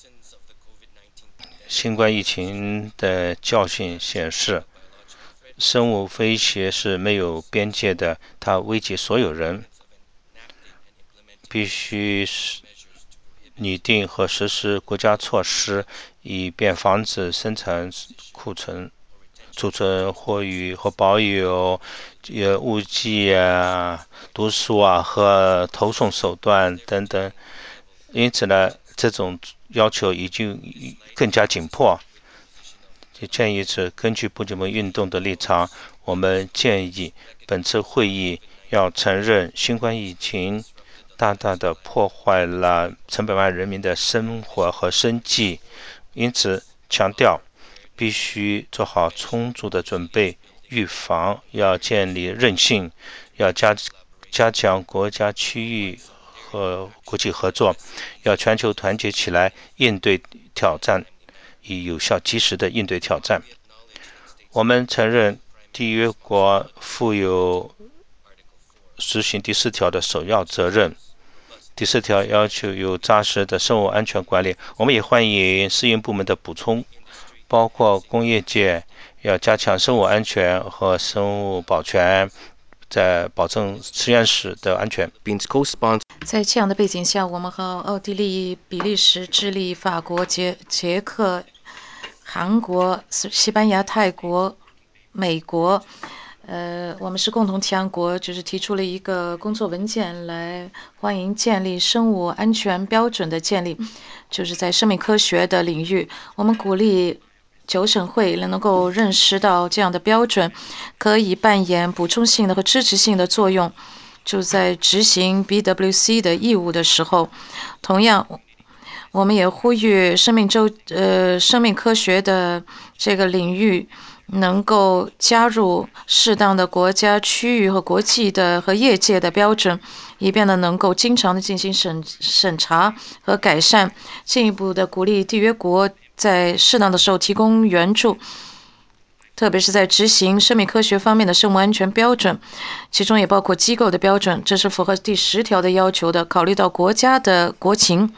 新冠疫情的教训显示，生物威胁是没有边界的，它危及所有人。必须拟定和实施国家措施，以便防止生产库存、储存或保有误剂毒素和投送手段等等。因此呢，这种要求已经更加紧迫。建议是根据不结盟运动的立场，我们建议本次会议要承认新冠疫情大大地破坏了成百万人民的生活和生计，因此强调必须做好充足的准备，预防，要建立韧性，要加强国家、区域和国际合作，要全球团结起来应对挑战，以有效及时地应对挑战。我们承认缔约国负有实行第4条的首要责任。第4条要求有扎实的生物安全管理。我们也欢迎适应部门的补充，包括工业界要加强生物安全和生物保全，在保证实验室的安全。 在这样的背景下，我们和奥地利、比利时、智利、法国、捷克、韩国、西班牙、泰国、美国，我们是共同提案国，就是提出了一个工作文件来欢迎建立生物安全标准的建立，就是在生命科学的领域，我们鼓励9省会能够认识到这样的标准可以扮演补充性的和支持性的作用。就在执行 BWC 的义务的时候，同样，我们也呼吁生命科学的这个领域能够加入适当的国家、区域和国际的和业界的标准，以便能够经常的进行审查和改善，进一步的鼓励缔约国在适当的时候提供援助。特别是在执行生命科学方面的生物安全标准，其中也包括机构的标准，这是符合第10条的要求的。考虑到国家的国情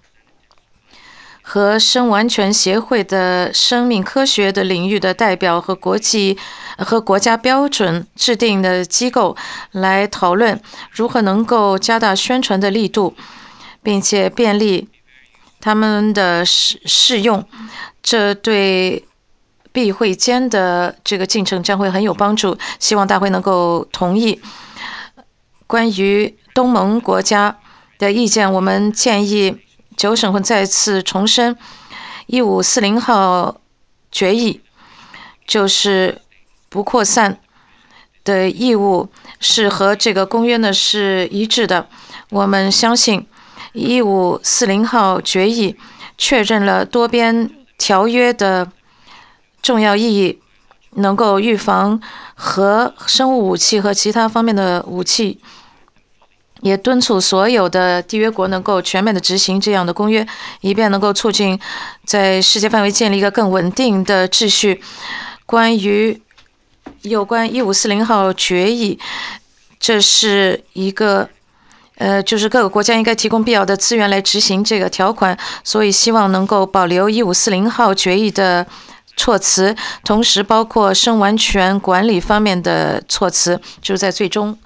和生物安全协会的生命科学的领域的代表和国家标准制定的机构来讨论如何能够加大宣传的力度，并且便利他们的适用，这对闭会间的这个进程将会很有帮助，希望大会能够同意。关于东盟国家的意见，我们建议9省会再次重申1540号决议，就是不扩散的义务是和这个公约呢是一致的。我们相信1540号决议确认了多边条约的重要意义，能够预防核生物武器和其他方面的武器，也敦促所有的缔约国能够全面的执行这样的公约，以便能够促进在世界范围建立一个更稳定的秩序。有关1540号决议，这是一个就是各个国家应该提供必要的资源来执行这个条款，所以希望能够保留1540号决议的措辞，同时包括生物安全管理方面的措辞，就是在最终